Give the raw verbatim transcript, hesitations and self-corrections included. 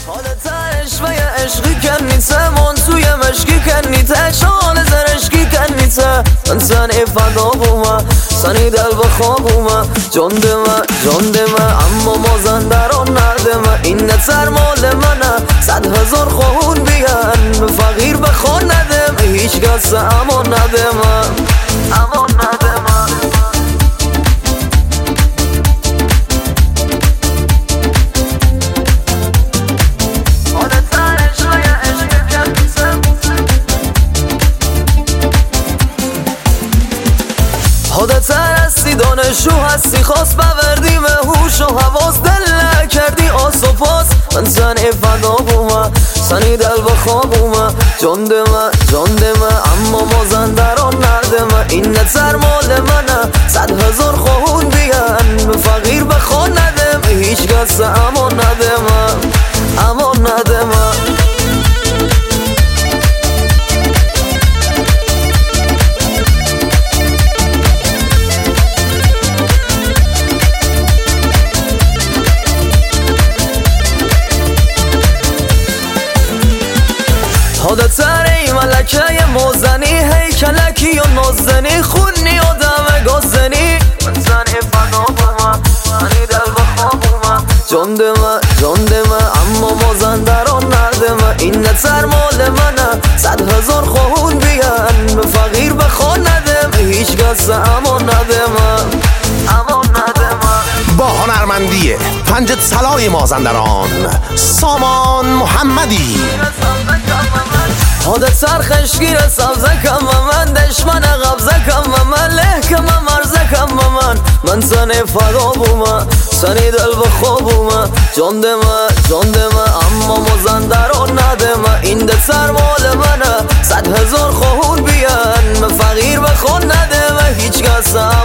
حالت عشق عشقی کنیته من توی مشکی کنیته شال زرشکی کنیته من سنی فدا بومه سنی دل بخواه بومه جان دمه جان دمه اما مازن دران ندمه این نتر مال منه صد هزار خون بیان به فقیر بخوان ندم هیچ کس امان ندمه امان ندمه حادتر هستی دانشو هستی خواست بوردی مهوش و حواس دل نکردی آس و پاس من سنی فدا بومه سنی دل بخواه بومه جان دمه جان دمه اما مازن دران ندمه این نتر مال منه صد هزار خون بیان به فقیر بخواه ندم هیچ کس امان ندمه امان ندمه حادتر ای ملکه موزنی هیکلکی و نازنی خونی و دم گازنی من سنی فدا بومه سنی دل بخواه بومه جان دمه جان دمه اما مازن دران ندمه این نتر مال منه صد هزار خون بیان به فقیر بخواه ندم هیچ کس امان ندمه امان ندمه. با هنرمندی پنج طلای مازندران سامان محمدی حادتر خشگیر سبزه کم من دشمن غبزه کم من له کم مرزه کم من من سنی فدا بومه سنی دل بخواه بومه جان دمه جان دمه اما مازن دران ندمه این دتر مال منه صد هزار خون بیان به فقیر بخون ندمه هیچ کس